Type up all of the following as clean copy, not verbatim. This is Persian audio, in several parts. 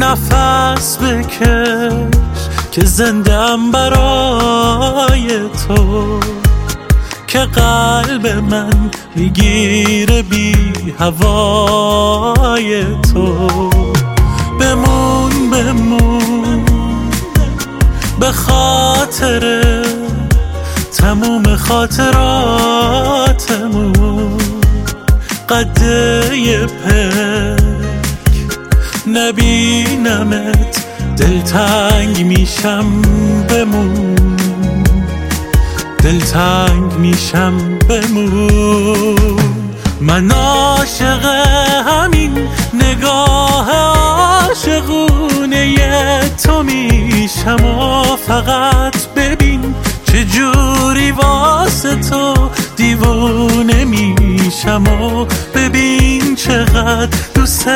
نفس بکش که زندم برای تو، که قلب من میگیره بی هوای تو. بمون بمون به خاطر تموم خاطراتمون، قده پک نبینمت دلتنگ میشم. بمون دلتنگ میشم. بمون من عاشق همین نگاه عاشقونه تو میشم و فقط ببین چجوری واسه تو دیوونه میشم و ببین چقدر دوست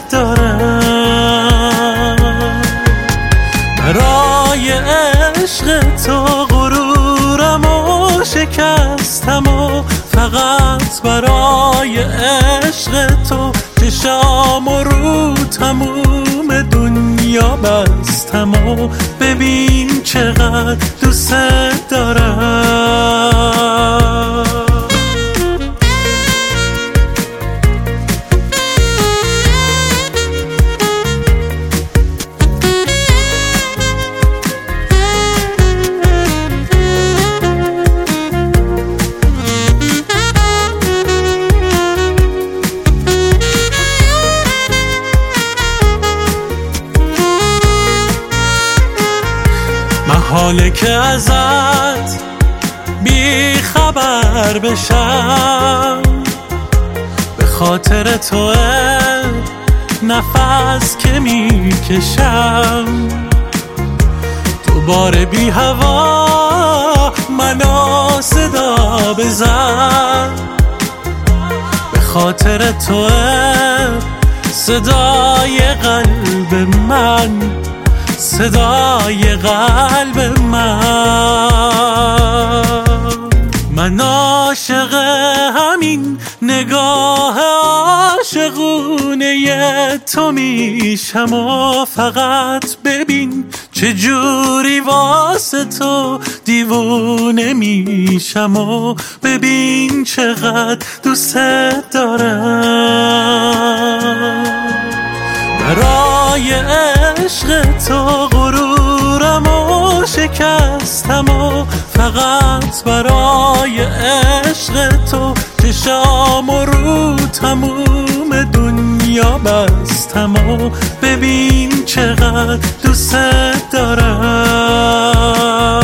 دارم. برای عشق تو غرورم و شکستم و فقط برای عشق تو چشام رو تموم دنیا بستم و ببین چقدر دوست دارم. حاله که ازت بی خبر بشم، به خاطر تو نفس که میکشم. دوباره بی هوا منو صدا بزن، به خاطر تو صدای قلب من، صدای قلب من عاشق همین نگاه عاشقونه تو میشم و فقط ببین چجوری واسه تو دیوونه میشم و ببین چقدر دوست دارم. برای عشق تو غرورم و شکستم و فقط برای عشق تو چشام رو تموم دنیا بستم و ببین چقدر دوست دارم.